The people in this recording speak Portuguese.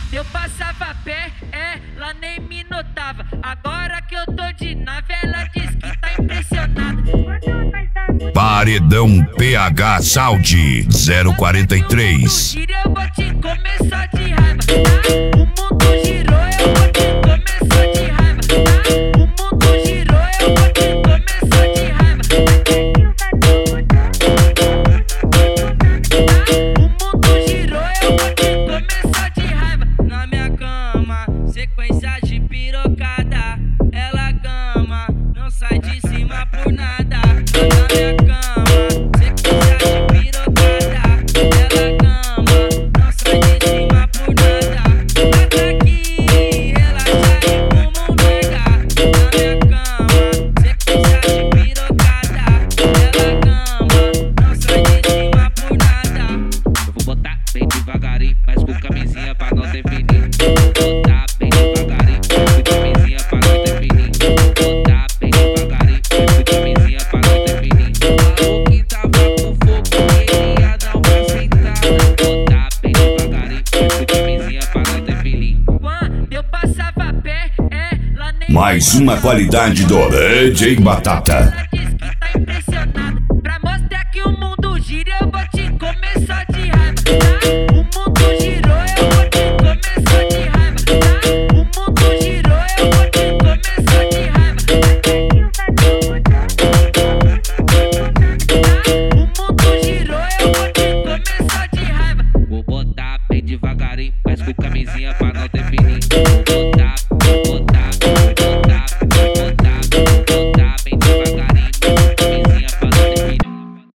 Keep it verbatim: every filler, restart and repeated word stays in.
eu passava a pé, ela nem me notava. Agora que eu tô de nave, ela diz que tá impressionada. Paredão P H Saúde zero quarenta e três. O mundo girou, eu vou te comer só de raiva. O mundo girou, eu vou te comer só de raiva. O mundo girou, eu vou te comer só de raiva. O mundo girou, eu vou te comer só de raiva. Na minha cama, sequência de pirocada. Ela gama, não sai de cima por nada. Na minha cama, sequência de pirocada. Ela gama, não sai de cima por nada. Até aqui, ela sai como um verga. Na minha cama, sequência de pirocada. Ela gama, não sai de cima por nada. Eu vou botar bem devagarinho, mas com camisinha pra não definir. Vou botar bem devagarinho, mas com camisinha pra não definir. Vou botar bem devagarinho, mas com camisinha pra não definir. Falou que tava com fogo, queria dar uma sentada. Vou botar bem devagarinho, mas com camisinha pra não definir. Quando eu passava a pé, ela nem Mais uma qualidade do D J Batata.